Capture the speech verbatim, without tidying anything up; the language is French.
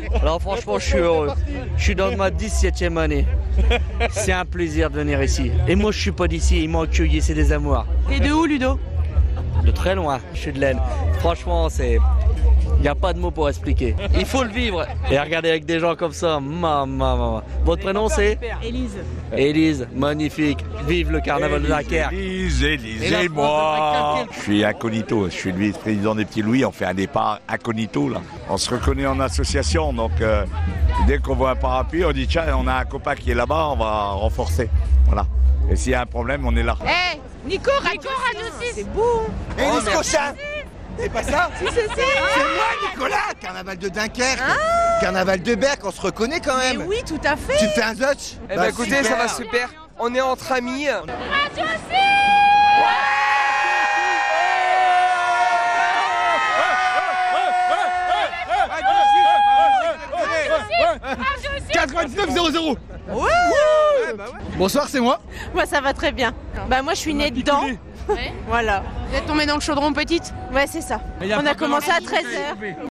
Alors franchement, je suis heureux. Je suis dans ma dix-septième année. C'est un plaisir de venir ici. Et moi, je suis pas d'ici, ils m'ont accueilli, c'est des amours. Et de où, Ludo? De très loin, je suis de l'Aisne. Franchement, c'est... Il n'y a pas de mots pour expliquer. Il faut le vivre. Et regarder avec des gens comme ça, maman, maman. Votre prénom c'est? Élise. Élise, magnifique. Vive le carnaval de Dunkerque. Élise, Élise et moi. Je suis incognito, je suis le vice-président des Petits Louis. On fait un départ incognito là. On se reconnaît en association, donc euh, dès qu'on voit un parapluie, on dit tiens, on a un copain qui est là-bas, on va renforcer. Voilà. Et s'il y a un problème, on est là. Hé, hey, Nico, Nico, Radio six. C'est beau. Élise oh, Cochin. C'est pas ça? Si, c'est ça. C'est moi, Nicolas. Carnaval de Dunkerque. Ah. Carnaval de Berck, on se reconnaît quand même. Mais oui, tout à fait. Tu te fais un zotch? Eh bah, bah écoutez, super. Ça va super. On est entre amis. Radio six. quatre-vingt-dix-neuf zéro zéro. Ouais. Ouais, bah ouais. Bonsoir, c'est moi. Moi, ça va très bien. Bah moi, je suis née dedans. Ouais. Voilà. Vous êtes tombée dans le chaudron petite? Ouais, c'est ça. On a commencé à treize heures.